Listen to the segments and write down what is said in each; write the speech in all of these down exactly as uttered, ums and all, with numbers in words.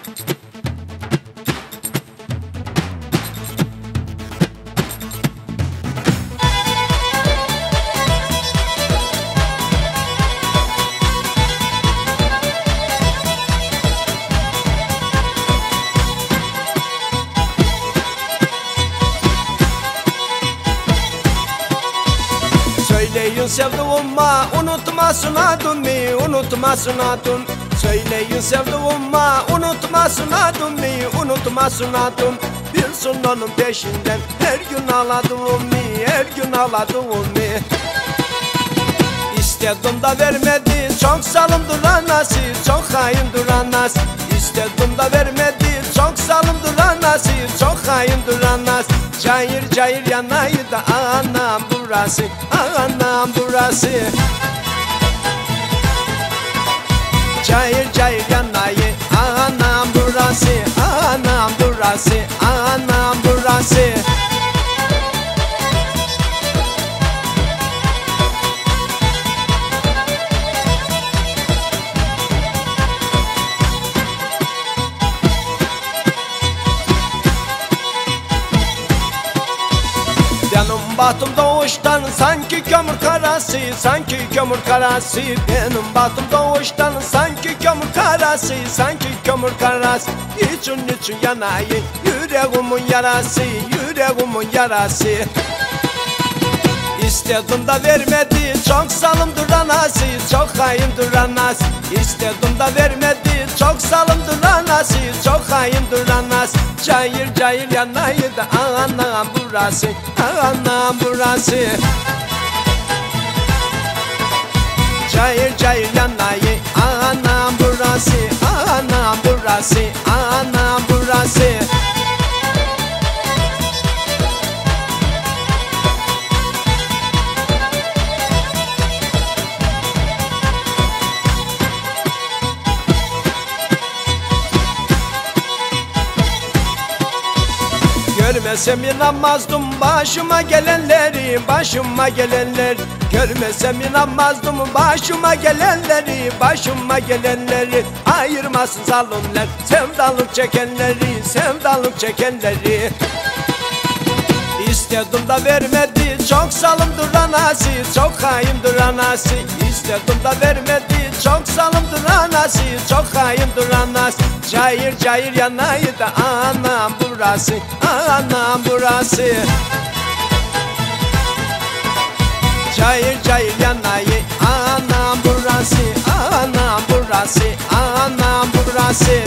Söyleyin sevduğuma unutmasın adımı, unutmasın adım. Söyleyin sevduğuma unutmasın adımı, unutmasın adım. Bilsin onun peşinden her gün ağladığımı, her gün ağladığımı. İstedim da vermedi, çok salımdır anası, çok haindir anası. İstedim da vermedi, çok salımdır anası, çok haindir anası. Cayır cayır yanayı da anam burası, anam burası. Cayır cayır yanayı anam burası, anam burası, anam burası. Benim batım doğuştan sanki kömür karası, sanki kömür karası. Benim batım doğuştan sanki kömür karası, sanki kömür karası. İçin için yanayı yüreğimin yarası, yüreğimin yarası. İstedim da vermedi, çok salımdır anası, çok haindir anası. İstedim da vermedi, çok salımdır anası, çok haindir anası. Cayır cayır yanayı da anam burası, anam burası. Cayır cayır yanayı anam burası, anam burası, anam burası. Görmesem inanmazdım başıma gelenleri, başıma gelenler. Görmesem inanmazdım başıma gelenleri, başıma gelenleri. Ayırmasın zalimler sevdalık çekenleri, sevdalık çekenleri. İstedim da vermedi, çok salımdır anası, çok haindir anası. İstedim da vermedi, çok salımdır anası, çok haindir anası. Cayır cayır yanayı da anam burası, anam burası. Cayır cayır yanayı anam burası, anam burası, anam burası.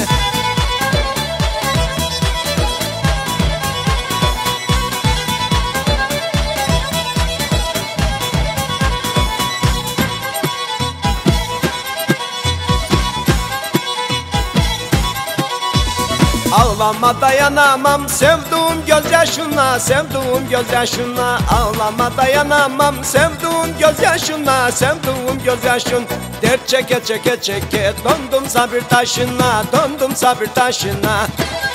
Ağlama dayanamam sevduğum gözyaşına, sevduğum gözyaşına. Ağlama dayanamam sevduğum gözyaşına, sevduğum gözyaşın. Dert çeke çeke çeke döndüm sabır taşına, döndüm sabır taşına.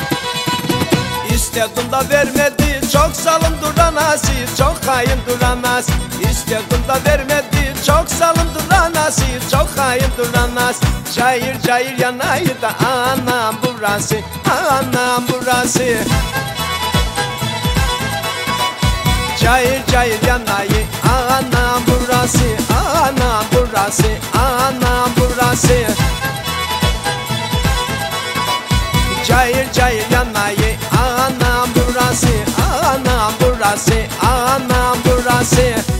İstedim da vermedi, çok salımdır anası, çok haindir anası. İstedim da vermedi, çok salımdır anası, çok haindir anası. Cayır cayır yanayı da anam burası, anam burası. Cayır cayır yanayı anam burası, anam burası, anam burası. Cayır cayır yanayı anam burası, anam burası, anam burası.